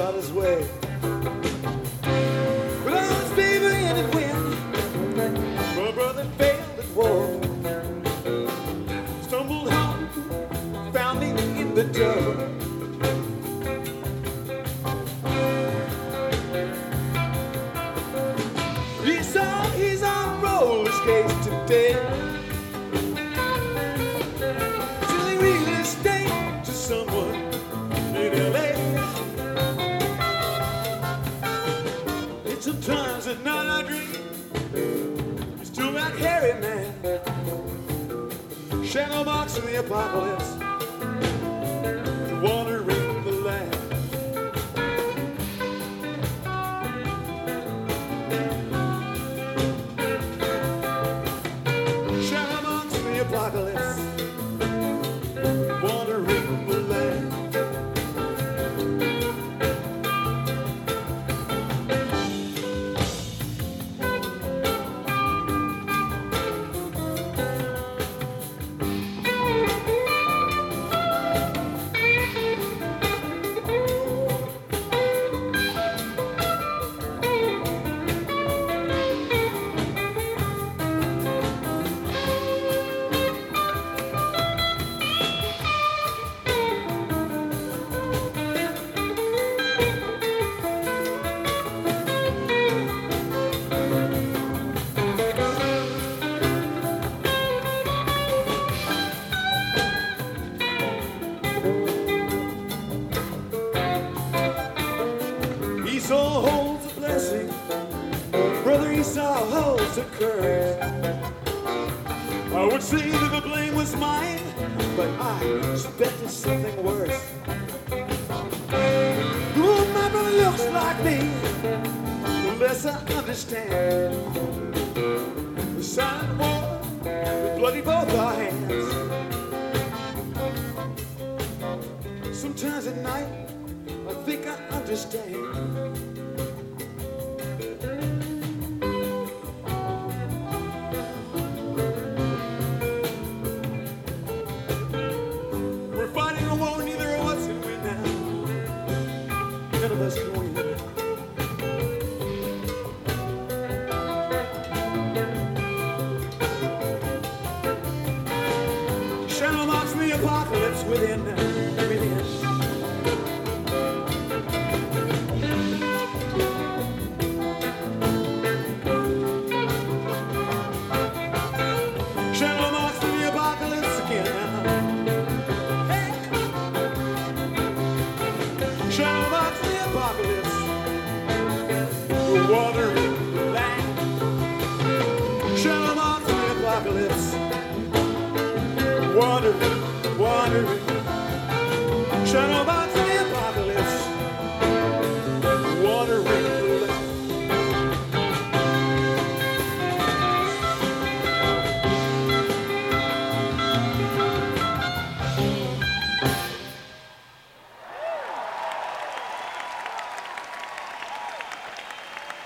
got his way. But I was fever in it when my brother failed at war. Stumbled home, found me in the dirt. He's on roller skates today. Selling real estate to someone in LA. And sometimes at night I dream he's still that hairy man. Shadow marks of the apocalypse, wandering the land. Apocalypse, wandering the land. Esau holds a blessing, brother Esau holds a curse. I would say that the blame was mine, but I suspected something worse. The more my brother looks like me, the less I understand. The silent war, the bloody both our hands. Sometimes at night I think I understand. We're fighting a war neither of us can win now. None of us can win. Shadow marks the apocalypse within. Shadow marks the apocalypse again. Hey. Shadow marks the apocalypse, wandering the land. Shadow marks the apocalypse, wandering. Shadow marks